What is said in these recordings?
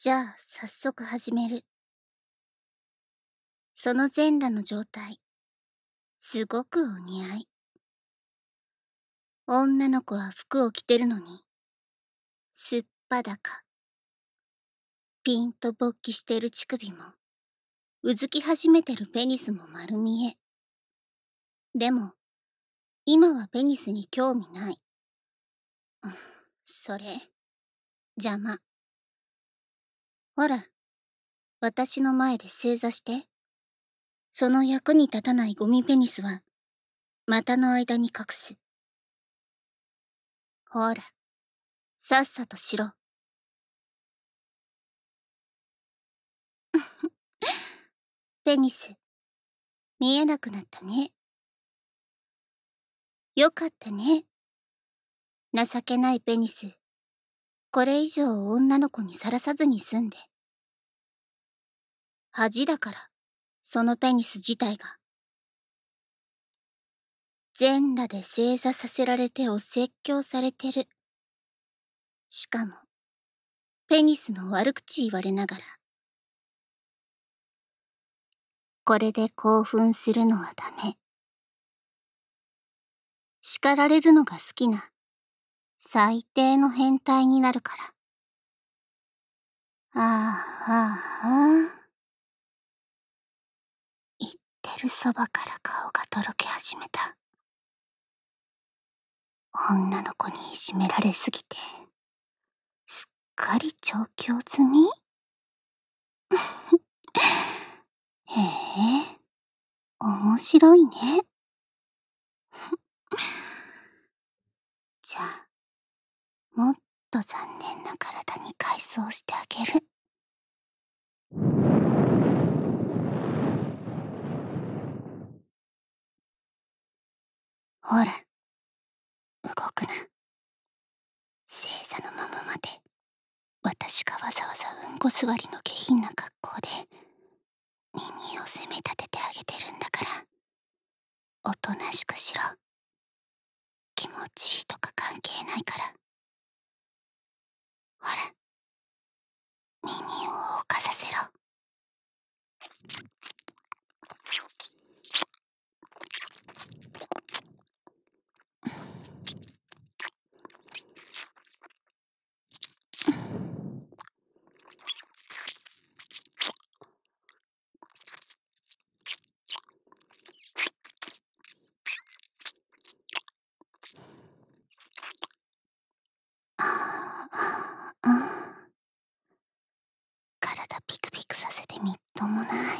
じゃあ、早速始める。その全裸の状態、すごくお似合い。女の子は服を着てるのに、すっぱだか。ピンと勃起してる乳首も、うずき始めてるペニスも丸見え。でも、今はペニスに興味ない。それ、邪魔。ほら、私の前で正座して。その役に立たないゴミペニスは、股の間に隠す。ほら、さっさとしろ。ペニス、見えなくなったね。よかったね。情けないペニス。これ以上女の子にさらさずに済んで。恥だから、そのペニス自体が。全裸で正座させられてお説教されてる。しかも、ペニスの悪口言われながら。これで興奮するのはダメ。叱られるのが好きな、最低の変態になるから。言ってるそばから顔がとろけ始めた。女の子にいじめられすぎて、すっかり調教済みへえ、面白いね。じゃあ、もっと残念な体に改装してあげる。ほら、動くな。正座のまま待て。私がわざわざうんこ座りの下品な格好で、耳を責め立ててあげてるんだから、おとなしくしろ。気持ちいいとか関係ないから。ほら、耳を動かさせろ。体ピクピクさせてみっともない。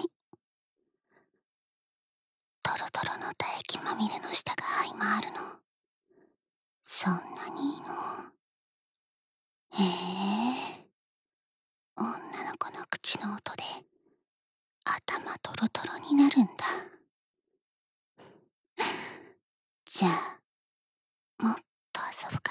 トロトロの唾液まみれの下が這い回るの。そんなにいいの？へえ。女の子の口の音で頭トロトロになるんだ。じゃあ、もっと遊ぶから。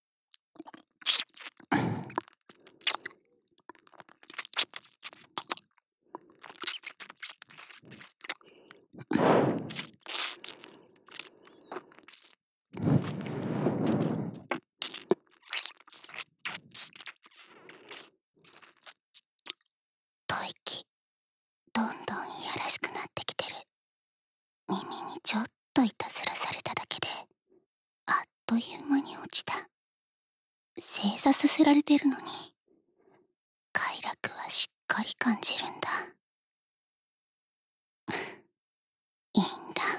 吐息、どんどんいやらしくなってきてる。耳にちょっといたずらされただけで、あっという間に落ちた。正座させられてるのに、快楽はしっかり感じるんだ。いいんだ。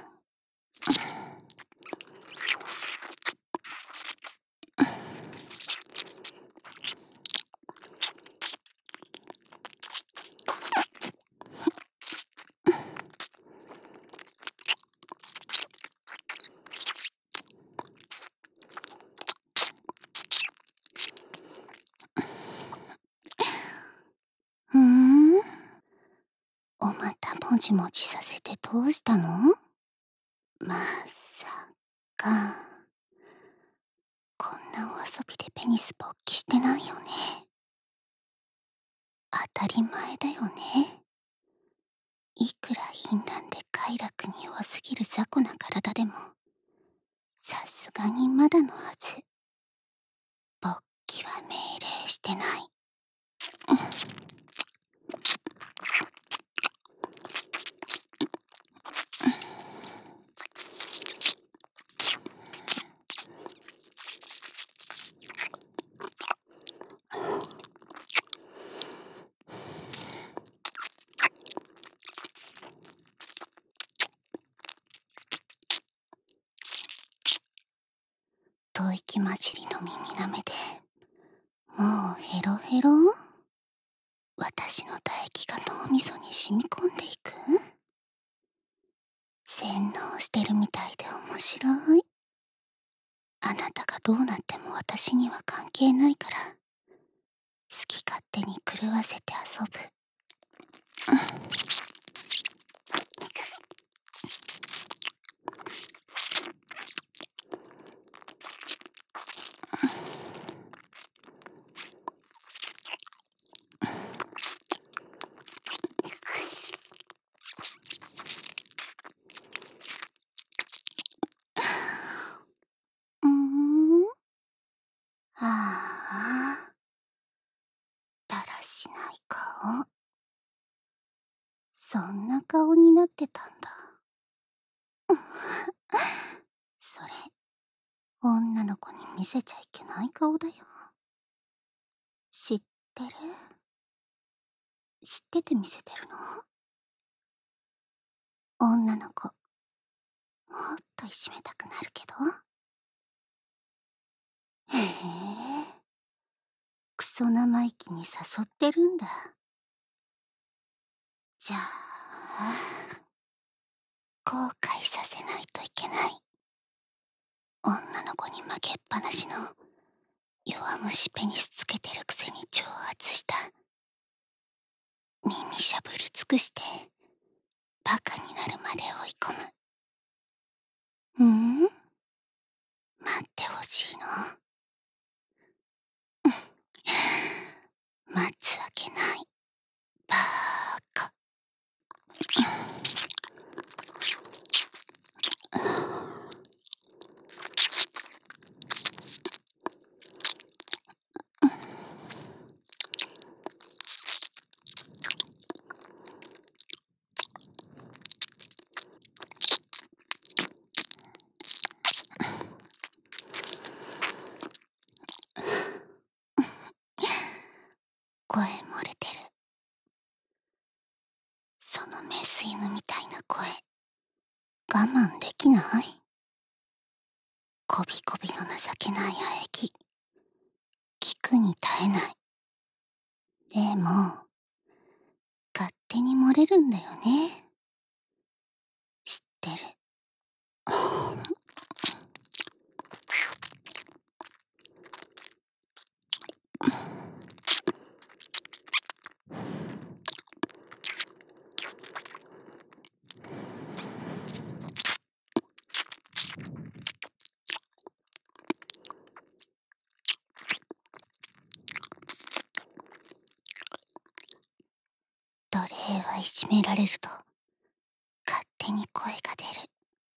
おまたもじもじさせてどうしたの？まさか。こんなお遊びでペニス勃起してないよね。当たり前だよね。いくら貧卵で快楽に弱すぎる雑魚な体でも、さすがにまだのはず。勃起は命令してない。 液混じりの耳なめでもうヘロヘロ。私の唾液が脳みそに染み込んでいく。洗脳してるみたいで面白い。あなたがどうなっても私には関係ないから、好き勝手に狂わせて遊ぶ。ああ、だらしない顔。そんな顔になってたんだ。それ、女の子に見せちゃいけない顔だよ。知ってる？知ってて見せてるの？女の子、もっといじめたくなるけど。へえ、クソ生意気に誘ってるんだ。じゃあ、後悔させないといけない。女の子に負けっぱなしの弱虫ペニスつけてるくせに挑発した。耳しゃぶり尽くしてバカになるまで追い込む。待ってほしいの？待つわけない。バーカ。声漏れてる。そのメス犬みたいな声、我慢できない？こびこびの情けない喘ぎ、聞くに耐えない。でも、勝手に漏れるんだよね。知ってる。奴隷はいじめられると勝手に声が出る。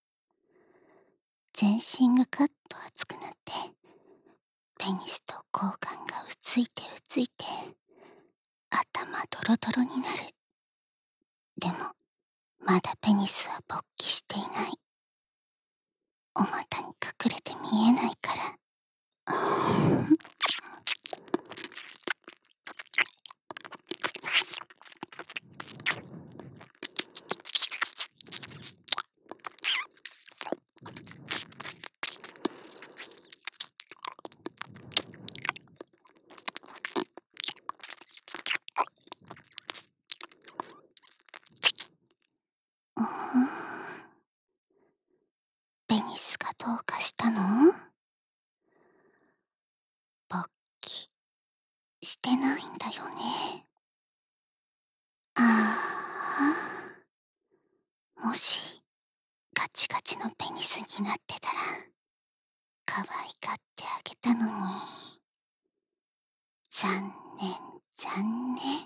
全身がカッと熱くなってペニスと交換がうついて頭ドロドロになる。でもまだペニスは勃起していない。お股に隠れて見えないから。ペニスがどうかしたの？勃起してないんだよね。ああ、もしガチガチのペニスになってたら可愛がってあげたのに。残念残念。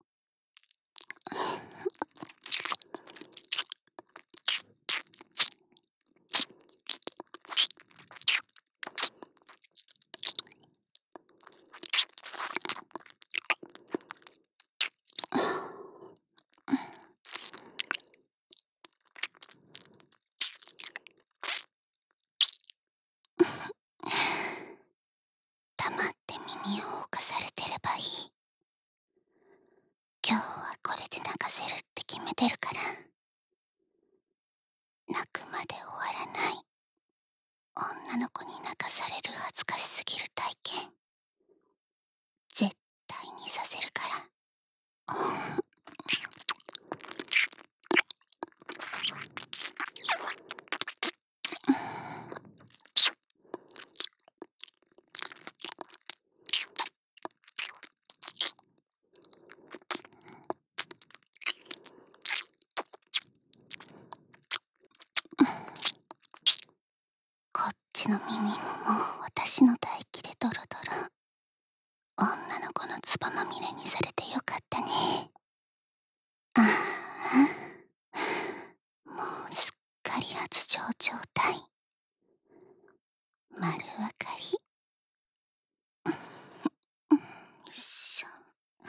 黙って耳を侵されてればいい。今日はこれで泣かせるって決めてるから。泣くまで終わらない。 女の子に泣かされる恥ずかしすぎる体験、絶対にさせるから。こっちの耳ももう私の唾液でドロドロ。女の子のつばまみれにされてよかったね。ああ、もうすっかり発情状態。丸分かり。よいしょ。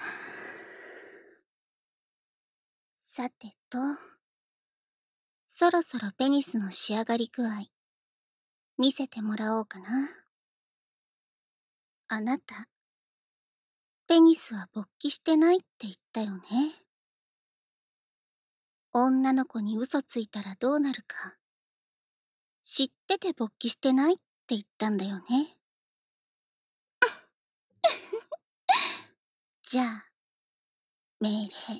さてと、そろそろペニスの仕上がり具合、見せてもらおうかな。あなた、ペニスは勃起してないって言ったよね。女の子に嘘ついたらどうなるか、知ってて勃起してないって言ったんだよね。じゃあ、命令。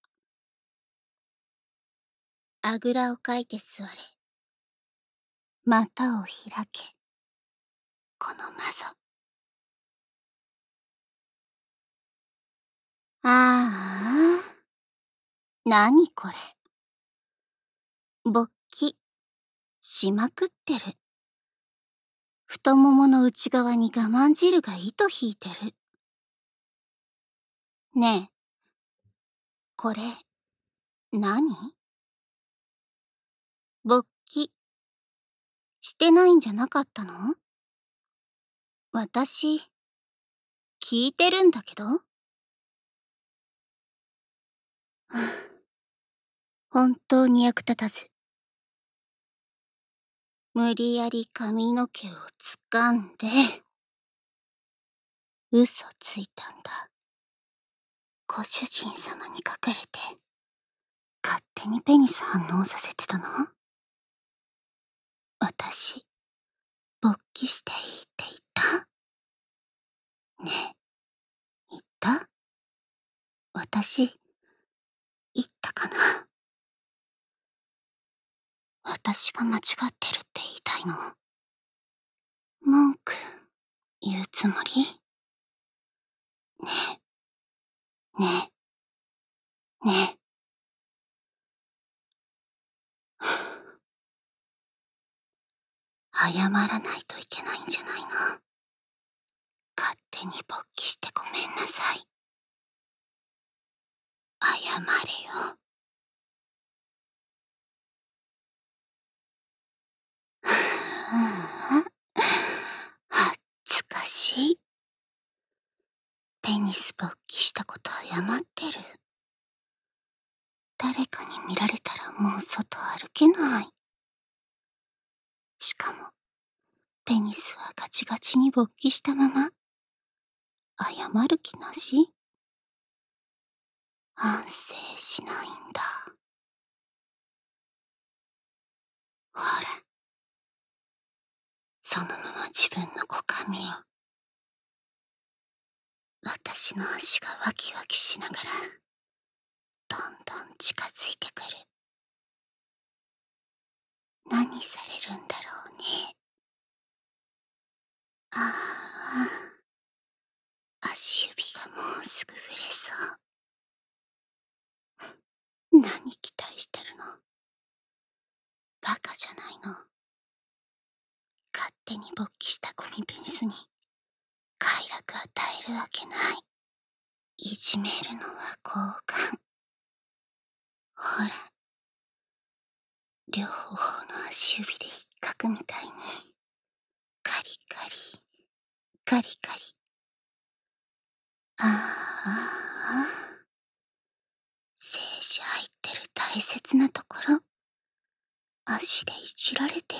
あぐらをかいて座れ。股を開け。このマゾ。ああ、なにこれ。勃起、しまくってる。太ももの内側に我慢汁が糸引いてる。ねえ、これ、何？勃起、してないんじゃなかったの？私、聞いてるんだけど。はあ、本当に役立たず。無理やり髪の毛を掴んで、嘘ついたんだ。ご主人様に隠れて、勝手にペニス反応させてたの？私、勃起していいって言った？ねえ、言った？私、言ったかな？私が間違ってるって言いたいの？文句、言うつもり？ねえ、ねえ、ねえ。謝らないといけないんじゃないの？勝手に勃起してごめんなさい。謝れよ。恥ずかしい。ペニス勃起したこと謝ってる。誰かに見られたらもう外歩けない。しかも、ペニスはガチガチに勃起したまま。謝る気なし？反省しないんだ。ほら、そのまま自分の股間見ろ。私の足がワキワキしながら、どんどん近づいてくる。何されるんだろうね。ああ、足指がもうすぐ触れそう。何期待してるの？バカじゃないの？勝手に勃起したゴミペニスに快楽与えるわけない。いじめるのは交換。ほら、両方の足指で引っかくみたいに、カリカリ、カリカリ。ああ、精子入ってる大切なところ、足でいじられてる。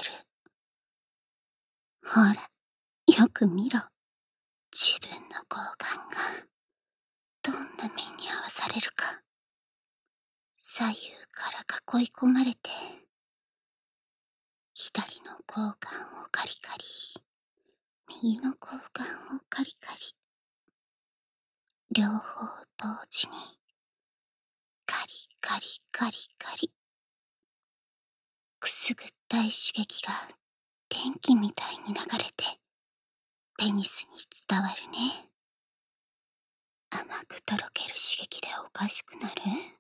ほら、よく見ろ。自分の睾丸が、どんな目に遭わされるか。左右から囲い込まれて、一左の交換をカリカリ、右の交換をカリカリ、両方同時にカリカリカリカリ。くすぐったい刺激が電気みたいに流れてペニスに伝わるね。甘くとろける刺激でおかしくなる？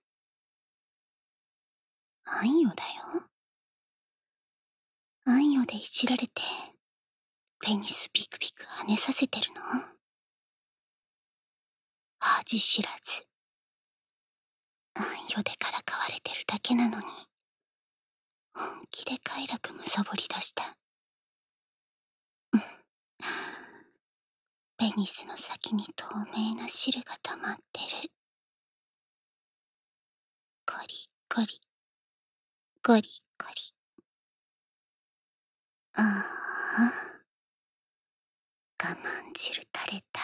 あんよだよ。あんよでいじられてペニスビクビク跳ねさせてるの？恥知らず。あんよでからかわれてるだけなのに本気で快楽むさぼり出した。ペニスの先に透明な汁が溜まってる。ゴリゴリゴリゴリ。ああ、我慢汁垂れた。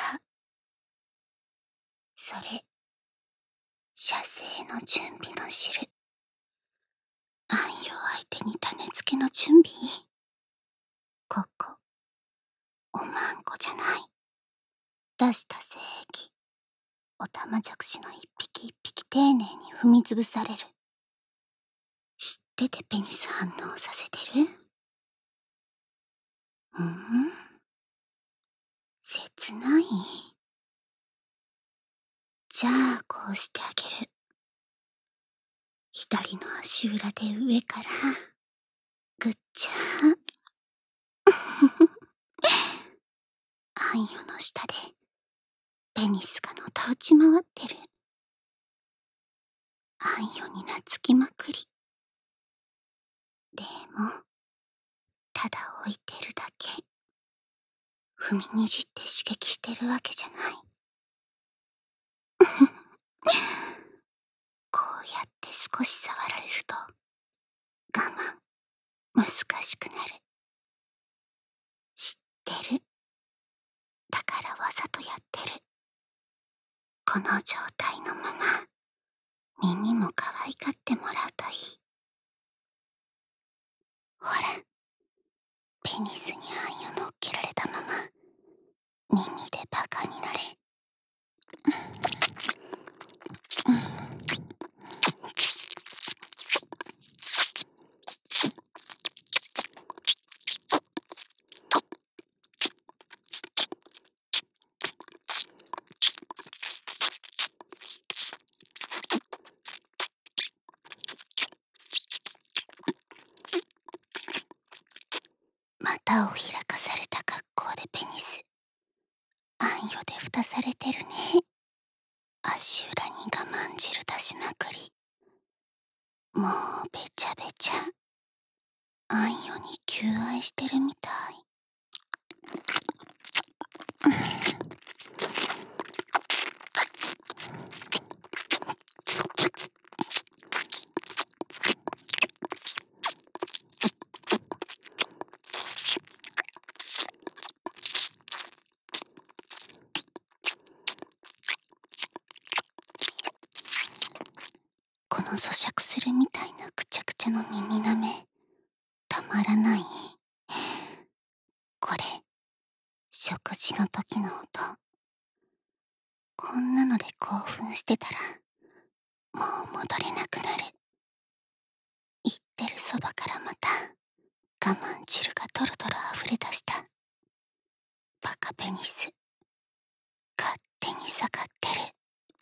それ、射精の準備の汁。あんよ相手に種付けの準備。ここ、おまんこじゃない。出した精液、おたまじゃくしの一匹一匹丁寧に踏みつぶされる。知っててペニス反応させてる？切ない？じゃあこうしてあげる。左の足裏で上からぐっちゃー。あんよの下でペニスがのたうち回ってる。あんよに懐きまくり。でもただ置いてるだけ。踏みにじって刺激してるわけじゃない。こうやって少し触られると我慢難しくなる。知ってる。だからわざとやってる。この状態のまま耳も可愛がってもらうといい。ほら、ペニスにあんよ乗っけられたまま耳でバカになれ。股を開かされた格好でペニス。あんよで蓋されてるね。足裏に我慢汁出しまくり。もうべちゃべちゃ。あんよに求愛してるみたい。この咀嚼するみたいなくちゃくちゃの耳なめたまらない。これ食事の時の音。こんなので興奮してたらもう戻れなくなる。言ってるそばからまた我慢汁がドロドロ溢れ出した。バカペニス勝手に盛ってる。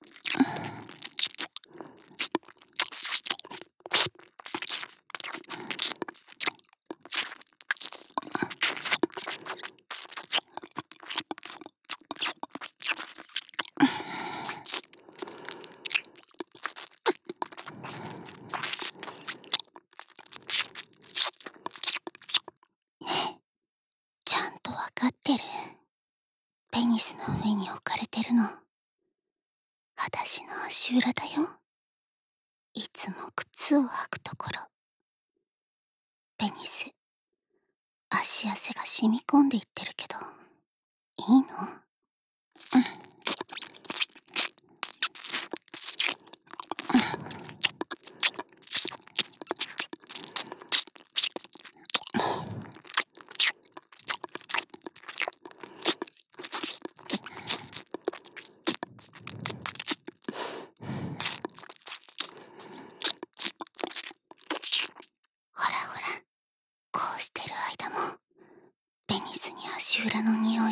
ねえ、ちゃんとわかってる？ペニスの上に置かれてるの裸足の足裏だよ。いつも靴を履くところ。ペニス、足汗が染み込んでいってるけどいいの？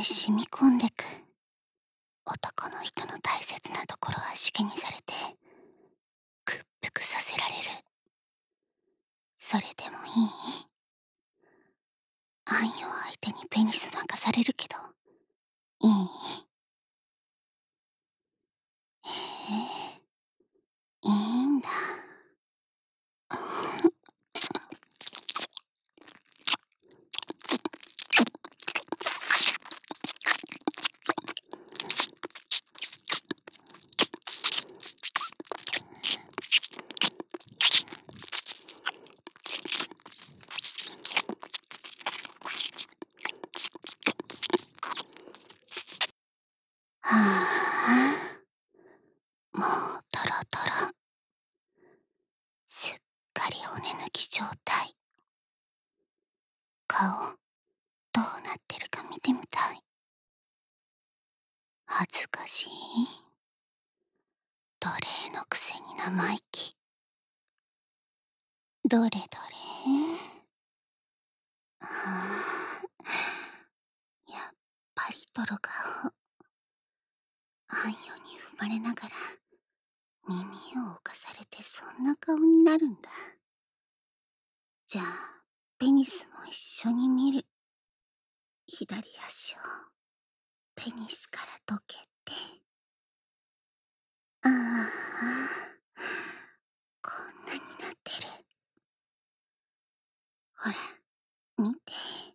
染み込んでく。男の人の大切なところはしけにされて屈服させられる。それでもいい？愛を相手にペニス任されるけどいい？へえ、いいんだ。はあ、もうトロトロ。すっかり骨抜き状態。顔どうなってるか見てみたい。恥ずかしい。奴隷のくせに生意気。どれどれ。ああ、やっぱり泥顔。暗夜に生まれながら耳を侵されてそんな顔になるんだ。じゃあペニスも一緒に見る。左足をペニスからどけて。ああ、こんなになってる。ほら見て、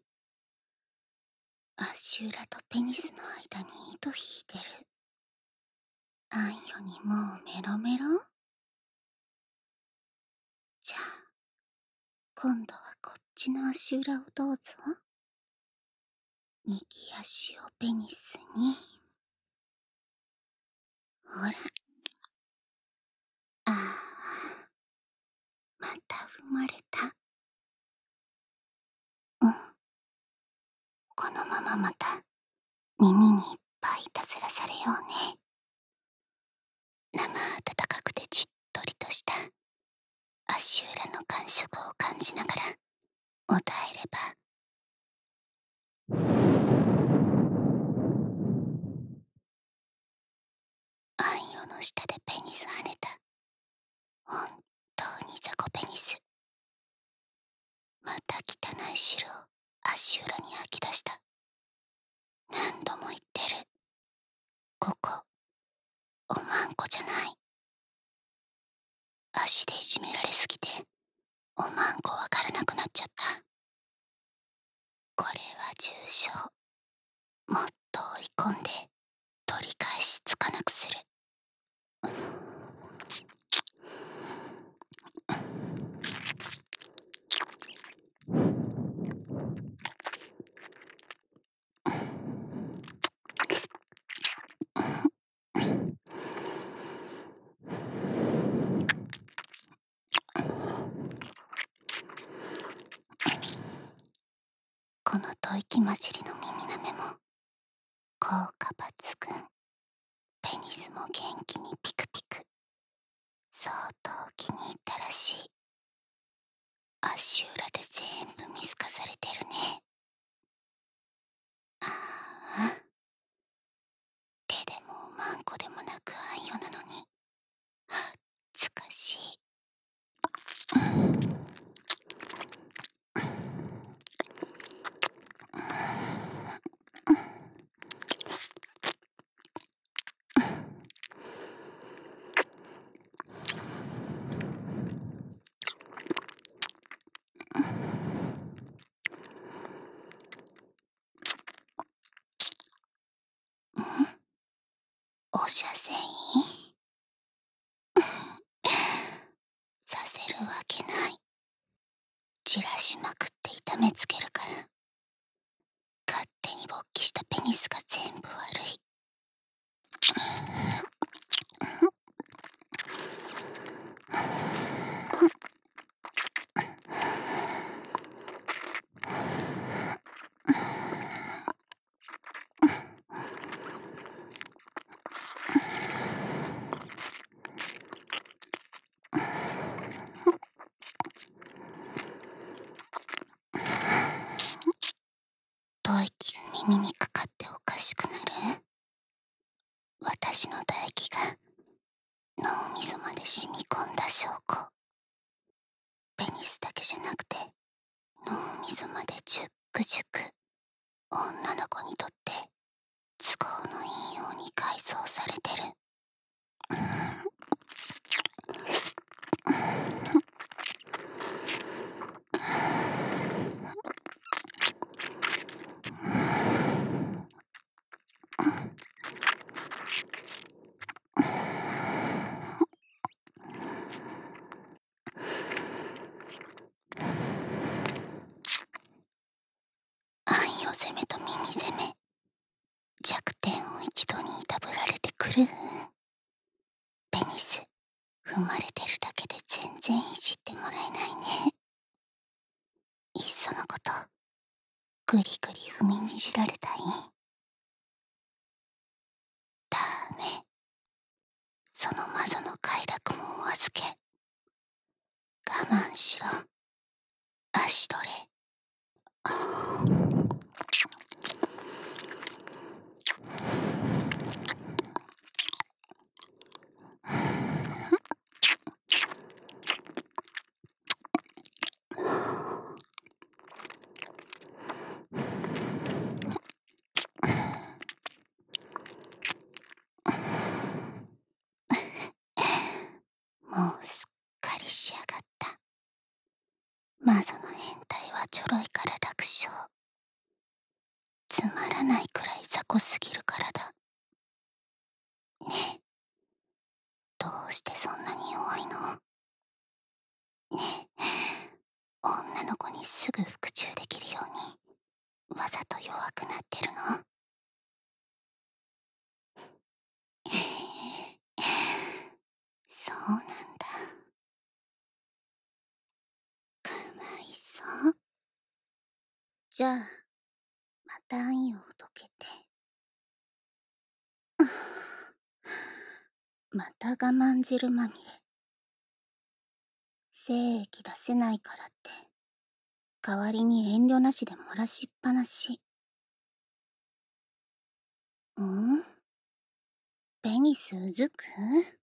足裏とペニスの間に糸引いてる。暗夜にもうメロメロ。じゃあ今度はこっちの足裏をどうぞ。右足をペニスに。ほら。ああ、また生まれた。うん。このまままた耳にいっぱいいたずらされようね。生温かくてじっとりとした足裏の感触を感じながらお耐えれば。暗夜の下でペニス跳ねた。本当に雑魚ペニス。また汚い汁を足裏に吐き出した。何度も言ってる。ここおまんこじゃない。足でいじめられすぎておまんこわからなくなっちゃった。これは重傷。もっと追い込んで取り返しつかなくする。この吐息混じりの耳なめも効果抜群。ペニスも元気にピクピク。相当気に入ったらしい。足裏で全部見透かされてるね。ああ、手でもおまんこでもなく暗夜なのに恥ずかしい。おしゃせんさせるわけない。じらしまくって痛めつけるから。勝手に勃起したペニスが全部悪い。吐息が耳にかかっておかで染み込んだ証拠。ペニスだけじゃなくて脳みそまで熟熟。女の子にとって都合のいいように改造されてる。愛を攻めと耳攻め、弱点を一度にいたぶられてくる。ペニス踏まれてるだけで全然いじってもらえないね。いっそのことグリグリ踏みにじられたい。ダメ、その魔女の快楽もお預け。我慢しろ、足取れ。もうすっかり仕上がった。魔女の変態はちょろいから楽勝。つまらないくらい雑魚すぎるからだ。ねえ、どうしてそんなに弱いの？ねえ、女の子にすぐ服従できるようにわざと弱くなってるの？そうなんだ。かわいそう。じゃあまた愛を解けて。また我慢汁まみれ。精液出せないからって代わりに遠慮なしで漏らしっぱなし。ペニスうずく？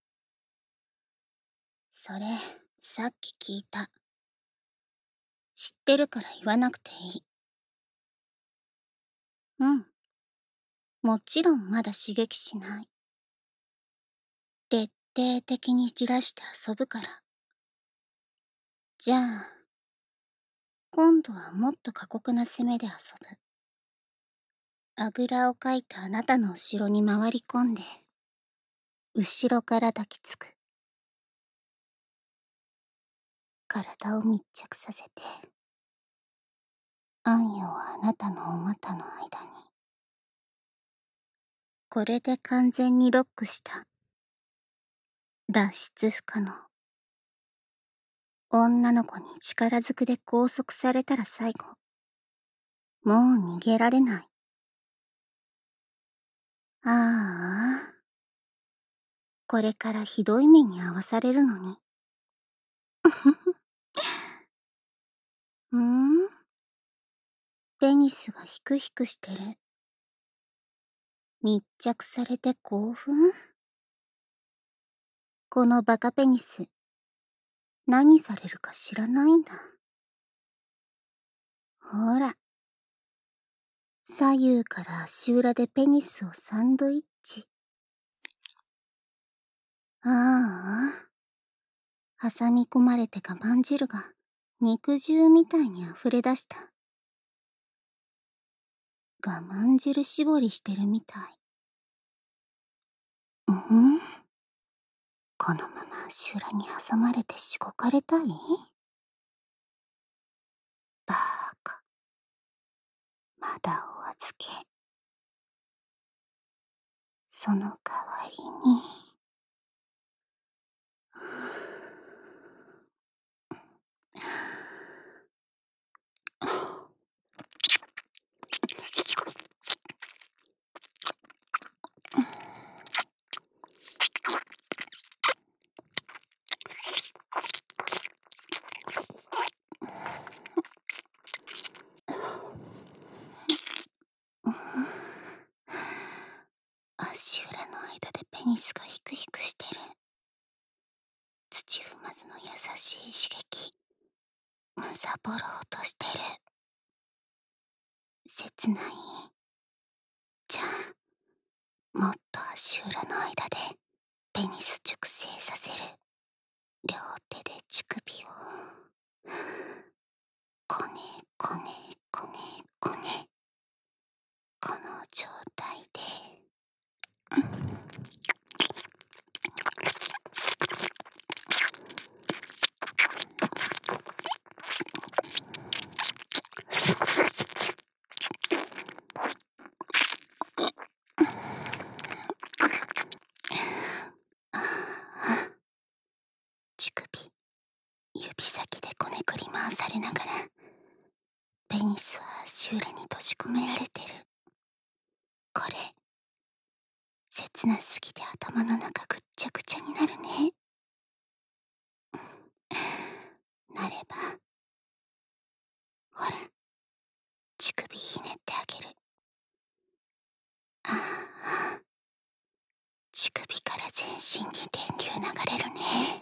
それさっき聞いた。知ってるから言わなくていい。うん、もちろんまだ刺激しない。徹底的にじらして遊ぶから。じゃあ今度はもっと過酷な攻めで遊ぶ。あぐらをかいたあなたの後ろに回り込んで後ろから抱きつく。体を密着させて暗夜はあなたのお股の間に。これで完全にロックした。脱出不可能。女の子に力ずくで拘束されたら最後。もう逃げられない。ああ、これからひどい目に遭わされるのに。ペニスがヒクヒクしてる。密着されて興奮？このバカペニス、何されるか知らないんだ。ほら、左右から足裏でペニスをサンドイッチ。ああ、挟み込まれて我慢汁が肉汁みたいに溢れ出した。我慢汁絞りしてるみたい。このまま足裏に挟まれてしごかれたい？バーカ。まだお預け。その代わりに。足裏の間でペニスがヒクヒクしてる。 しい刺激むさぼろうとしてる。切ない。じゃあもっと足裏の間でペニス熟成させる。両手で乳首をこねこねこねこね。この状態で乳首指先でこねくり回されながらペニスは足裏に閉じ込められてる。これ切なすぎて頭の中ぐっちゃぐちゃになるね。なればほら乳首ひねってあげる。ああ、乳首から全身に電流流れるね。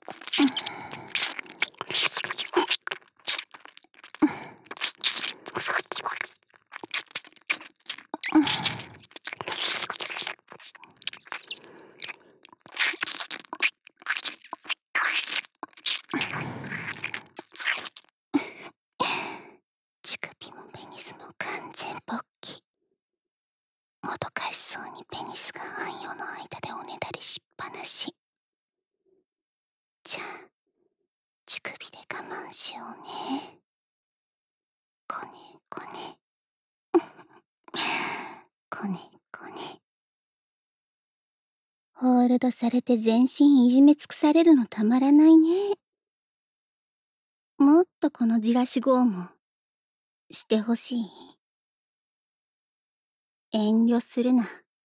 乳首もペニスも完全勃起。もどかしそうにペニスが暗夜の間でおねだりしっぱなし。じゃあ乳首で我慢しようね。こねこねこねこね。ホールドされて全身いじめ尽くされるのたまらないね。もっとこのじらし拷問してほしい。遠慮するな。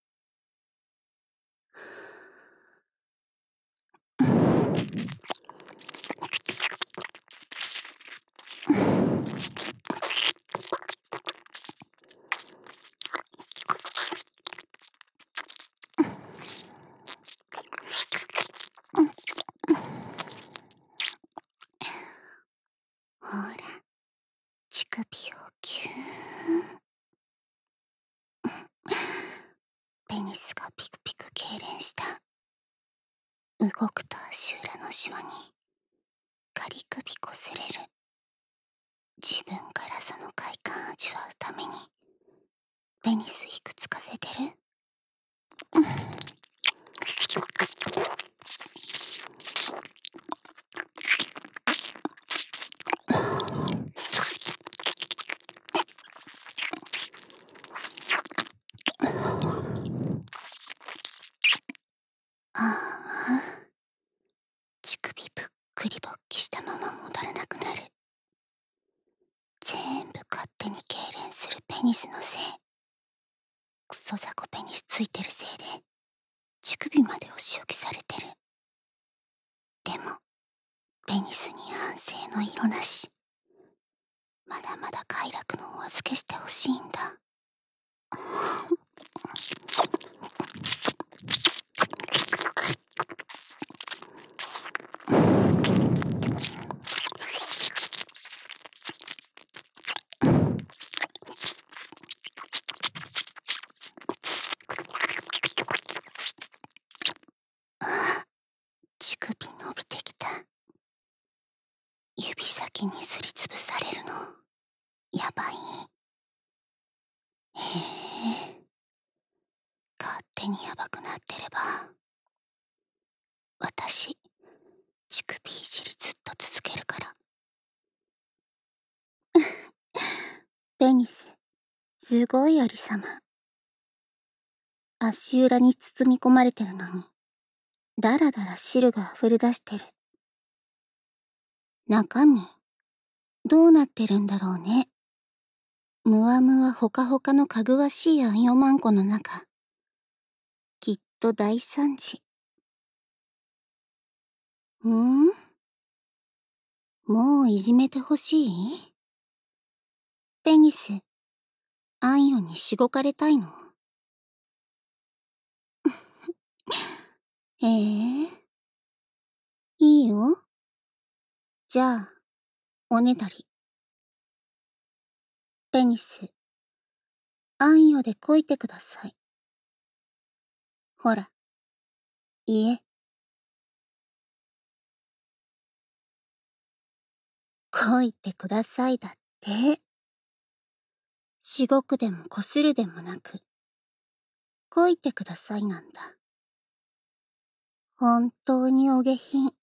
ほら乳首をキューン。ペニスがピクピク痙攣した。動くと足裏のシワにガリ首こすれる。自分からその快感味わうためにペニスいくつかせてる。ああ、乳首ぷっくり勃起したまま戻らなくなる。全部勝手に痙攣するペニスのせい。クソ雑魚ペニスついてるせいで乳首までお仕置きされてる。でもペニスに反省の色なし。まだまだ快楽のお預けしてほしいんだ。あ、乳首伸びてきた。指先にすりつぶされるのやばい。へえ、勝手にやばくなってれば私乳首いじりずっと続けるから。ペニスすごいありさま。足裏に包み込まれてるのにだらだら汁が溢れ出してる。中身どうなってるんだろうね。むわむわほかほかのかぐわしいあんよまんこの中、きっと大惨事。もういじめてほしい？ペニスあんよにしごかれたいの？ええ、いいよ。 じゃあ、おねだり、ペニス、暗夜でこいてください。ほら、いえ、こいてくださいだって。しごくでもこするでもなく、こいてくださいなんだ。本当にお下品。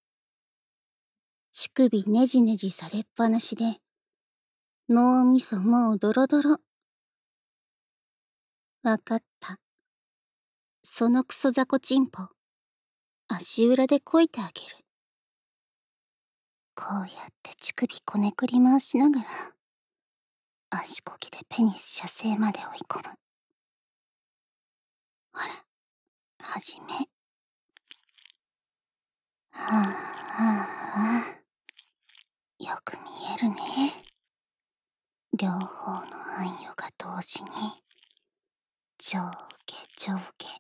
乳首ねじねじされっぱなしで、脳みそもうドロドロ。わかった。そのクソザコチンポ、足裏でこいてあげる。こうやって乳首こねくり回しながら、足こぎでペニス射精まで追い込む。ほら、はじめ。はあはあはあ。よく見えるね。両方の暗夜が同時に、上下上下。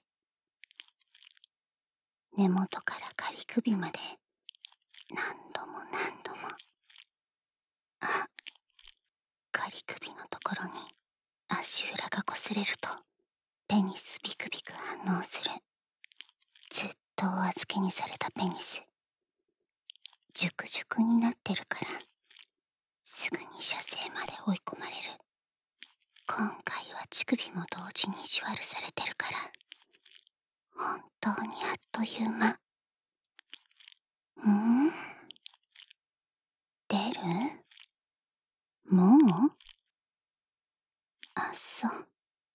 根元から仮首まで、何度も何度も。あ、仮首のところに足裏がこすれると、ペニスビクビク反応する。ずっとお預けにされたペニス。熟熟になってるから、すぐに射精まで追い込まれる。今回は乳首も同時に意地悪されてるから、本当にあっという間。出る？もう？あ、そう。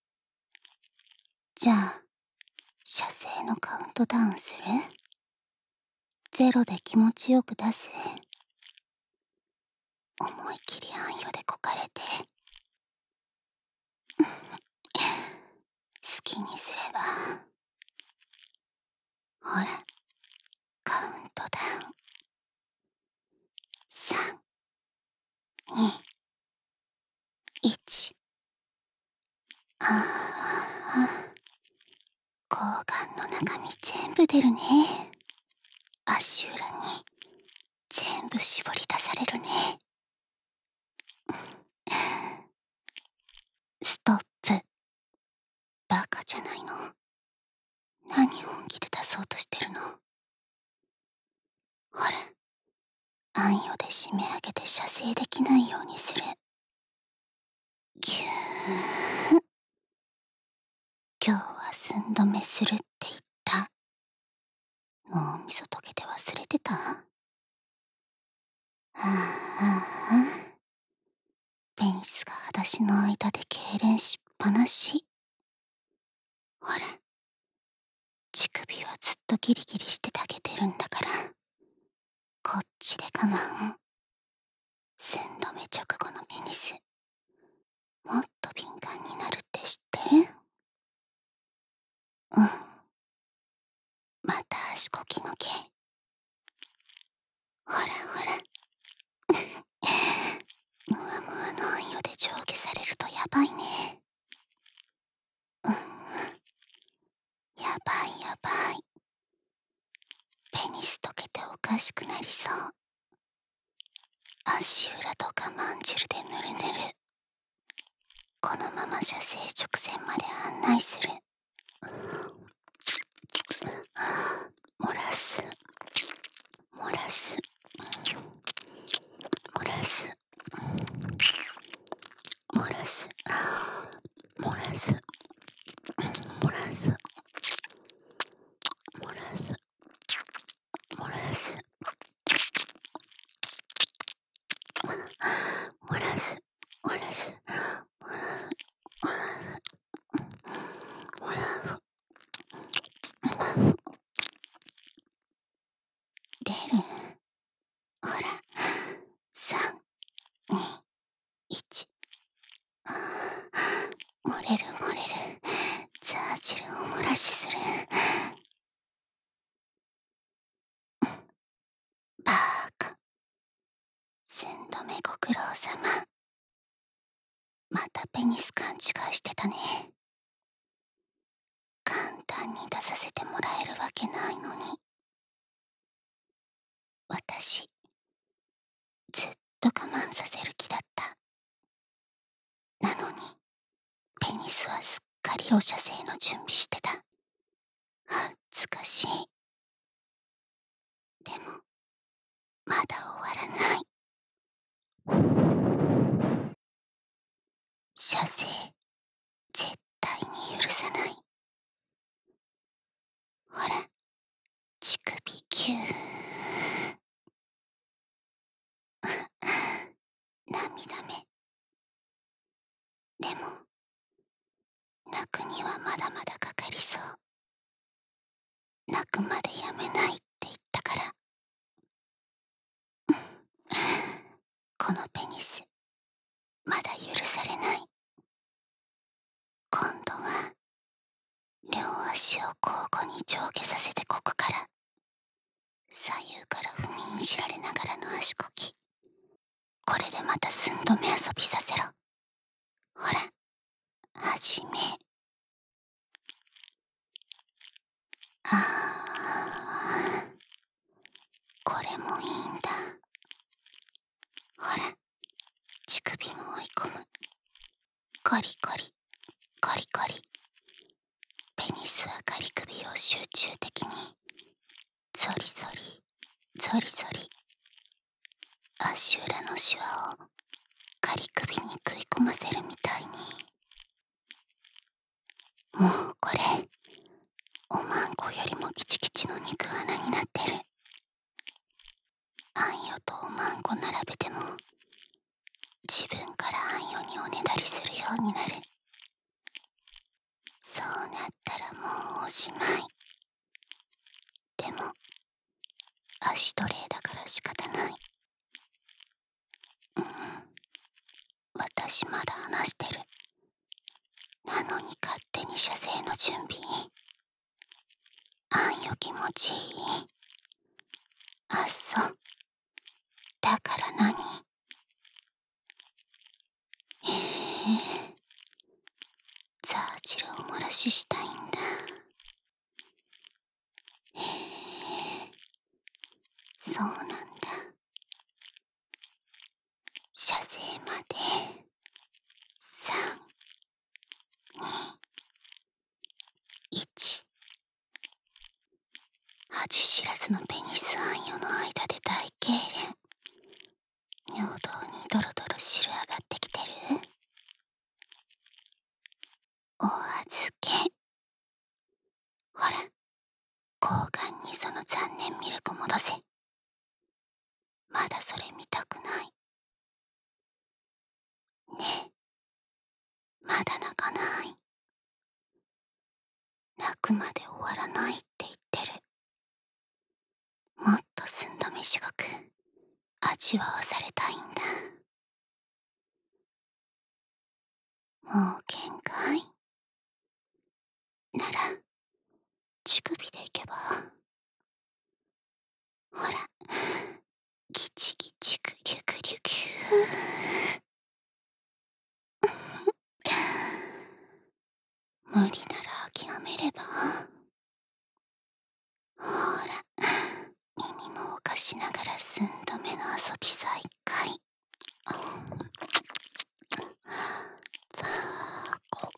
じゃあ、射精のカウントダウンする？ゼロで気持ちよく出せ。思い切り暗夜でこかれて。好きにすれば。ほら、カウントダウン。3、2、1。ああ、睾丸の中身全部出るね。足裏に全部絞り出されるね。ストップ。バカじゃないの。何本気で出そうとしてるの。ほら、暗夜で締め上げて射精できないようにする。ぎゅー。今日は寸止めするって言った。脳みそ溶けて忘れてた？ああ、ペニスが裸足の間で痙攣しっぱなし。ほら、乳首はずっとギリギリしててあげてるんだから、こっちで我慢。寸止め直後のペニス、もっと敏感になるって知ってる？うん。また足こきの毛。ほらほら。ムワムワの暗夜で上下されるとやばいね。うん。やばいやばい。ペニス溶けておかしくなりそう。足裏とかまんじるでぬるぬる。このまま射精直前まで案内する。漏らす。漏らす。漏らす。漏らす。漏らす。漏らす。漏らす。漏らす。漏らす。漏らす。漏らす。出る？ほら、3、2、1。漏れる漏れる。ザージルを漏らしする。バーカ。寸止めご苦労様。またペニス勘違いしてたね。簡単に出させてもらえるわけないのに。私、 我慢させる気だった。なのにペニスはすっかりお射精の準備してた。恥ずかしい。でもまだ終わらない。射精絶対に許さない。ほら、乳首キュー。涙目。でも泣くにはまだまだかかりそう。泣くまでやめないって言ったから。このペニスまだ許されない。今度は両足を交互に上下させてこくから。左右から踏みにじられながらの足こき。これでまた寸止め遊びさせろ。ほら、始め。ああ、これもいいんだ。ほら、乳首も追い込む。コリコリ、コリコリ。ペニスはガリ首を集中的にゾリゾリ、ゾリゾリ。足裏のシワをガリ首に食い込ませるみたいに。もうこれおまんこよりもキチキチの肉穴になってる。あんよとおまんこ並べても自分からあんよにおねだりするようになる。そうなったらもうおしまい。でも足トレーだから仕方ない。私まだ話してる。なのに勝手に射精の準備。あんよ気持ちいい。あっそ。だから何？ザージルを漏らししたいんだ。そうなんだ。射精まで3、2、1。恥知らずのペニスあんよの間で大痙攣。尿道にドロドロ汁上がってきてる。お預け。ほら、睾丸にその残念ミルク戻せ。まだそれ見たくない。ねえ、まだ泣かない。泣くまで終わらないって言ってる。もっと寸止め地獄味わわされたいんだ。もう限界なら乳首でいけば。ほら、ギチギチグリュグリュギュ無理なら諦めれば。ほら、耳もおかしながら寸止めの遊び再開。ザーコ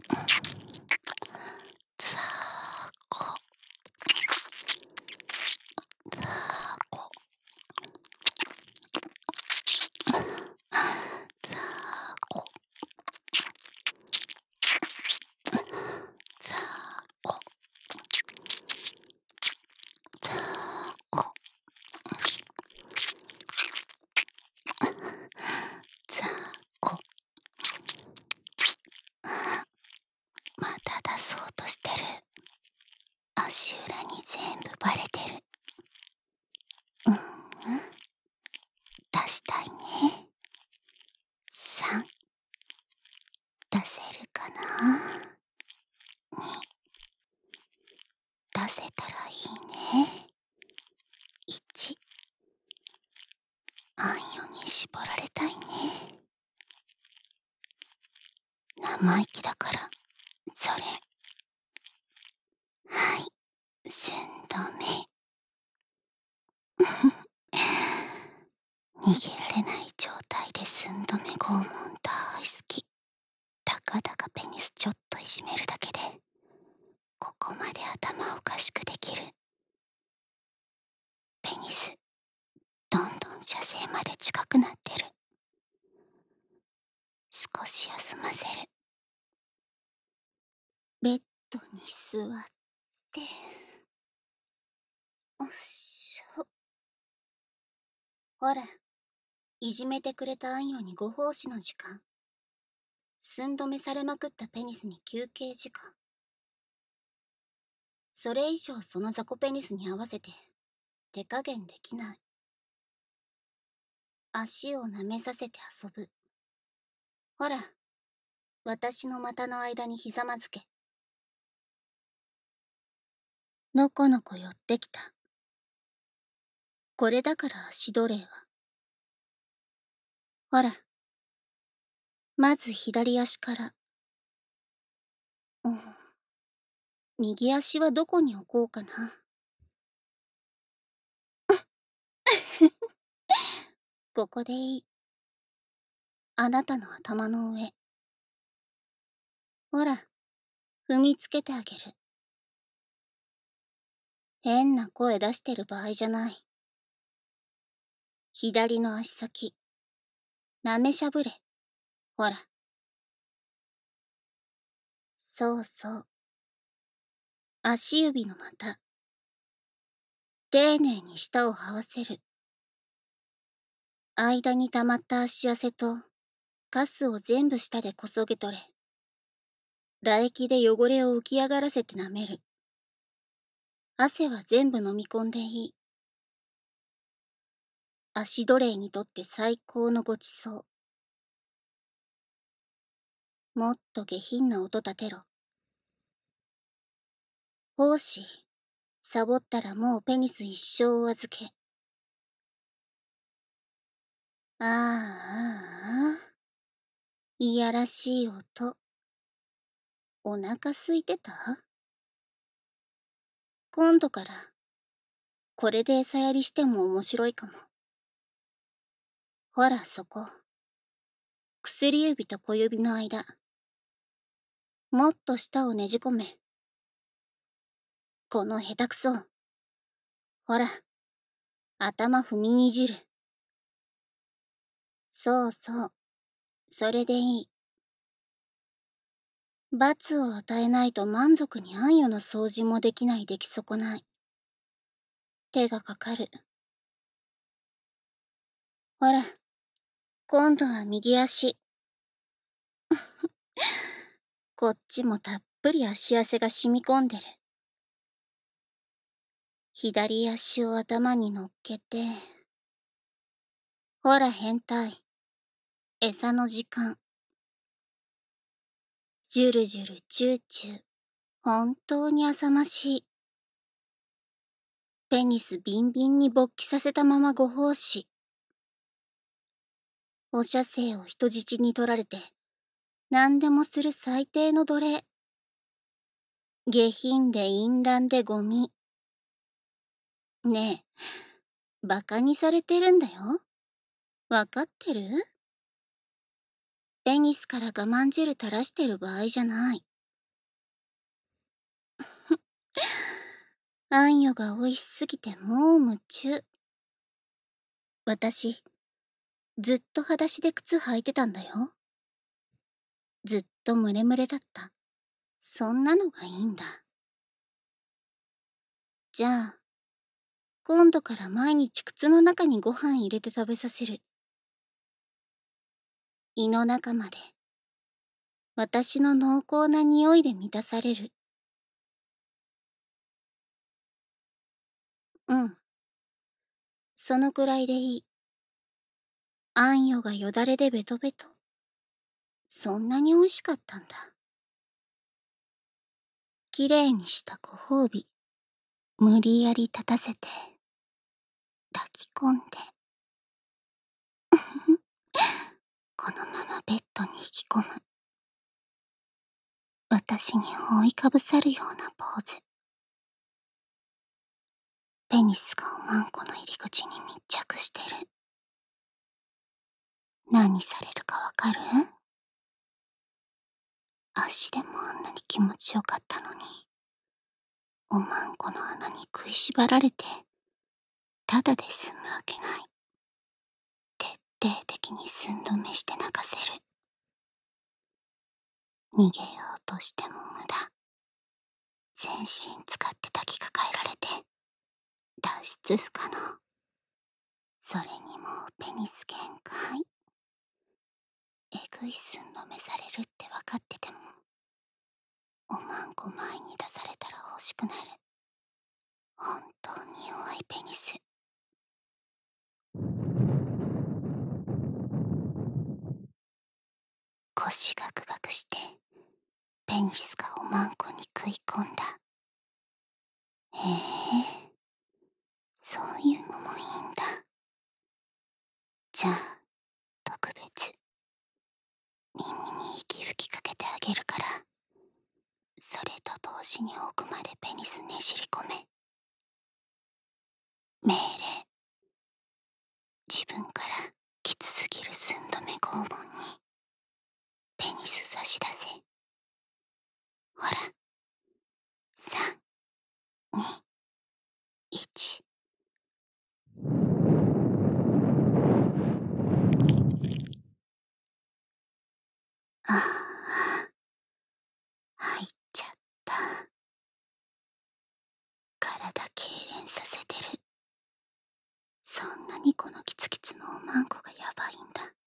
ザーコザーコザーコザーコザーコザーコ。また出そうとしてる。足裏に全部バレてる。出したいね。3。出せるかな。2。出せたらいいね。1。あんよに絞られたいね。生意気だからそれ。はい、寸止め。2。 逃げられない状態で寸止め拷問大好き。たかだかペニスちょっといじめるだけでここまで頭おかしくできる。ペニスどんどん射精まで近くなってる。少し休ませる。ベッドに座っておっしょ。ほら、いじめてくれたアンヨにご奉仕の時間。寸止めされまくったペニスに休憩時間。それ以上その雑魚ペニスに合わせて手加減できない。足を舐めさせて遊ぶ。ほら、私の股の間にひざまずけ。のこのこ寄ってきた。これだから足奴隷は。ほら、まず左足から。うん、右足はどこに置こうかな。ここでいい。あなたの頭の上。ほら、踏みつけてあげる。変な声出してる場合じゃない。左の足先。舐めしゃぶれ。ほら。そうそう。足指の股。丁寧に舌を這わせる。間に溜まった足汗とカスを全部舌でこそげ取れ。唾液で汚れを浮き上がらせて舐める。汗は全部飲み込んでいい。足奴隷にとって最高のごちそう。もっと下品な音立てろ。奉仕、サボったらもうペニス一生お預け。ああああ、いやらしい音。お腹空いてた？今度からこれで餌やりしても面白いかも。ほらそこ。薬指と小指の間。もっと舌をねじ込め。この下手くそ。ほら、頭踏みにじる。そうそう。それでいい。罰を与えないと満足に暗夜の掃除もできない出来損ない。手がかかる。ほら、今度は右足。こっちもたっぷり足汗が染み込んでる。左足を頭に乗っけて。ほら変態。餌の時間。ジュルジュルチューチュー。本当に浅ましい。ペニスビンビンに勃起させたままご奉仕。お射精を人質に取られて何でもする最低の奴隷。下品で淫乱でゴミ。ねえ、バカにされてるんだよ。わかってる？ペニスから我慢汁垂らしてる場合じゃない。あんよが美味しすぎてもう夢中。私、ずっと裸足で靴履いてたんだよ。ずっとムレムレだった。そんなのがいいんだ。じゃあ、今度から毎日靴の中にご飯入れて食べさせる。胃の中まで。私の濃厚な匂いで満たされる。うん。そのくらいでいい。あんよがよだれでベトベト。そんなに美味しかったんだ。きれいにしたご褒美。無理やり立たせて、抱き込んで。このままベッドに引き込む。私に覆いかぶさるようなポーズ。ペニスがおまんこの入り口に密着してる。 何されるかわかる？足でもあんなに気持ちよかったのに、おまんこの穴に食いしばられて、ただで済むわけない。徹底的に寸止めして泣かせる。逃げようとしても無駄。全身使って抱きかかえられて、脱出不可能。それにもうペニス限界。えぐい寸止めされるって分かってても、おまんこ前に出されたら欲しくなる。本当に弱いペニス。腰ガクガクして、ペニスがおまんこに食い込んだ。へえ、そういうのもいいんだ。じゃあ、特別、耳に息吹きかけてあげるから、それと同時に奥までペニスねじり込め。命令。自分からきつすぎる寸止め拷問に、ペニス差し出せ。ほら、3、2、1。ああ、入っちゃった。体痙攣させてる。そんなにこのキツキツのおまんこがやばいんだ。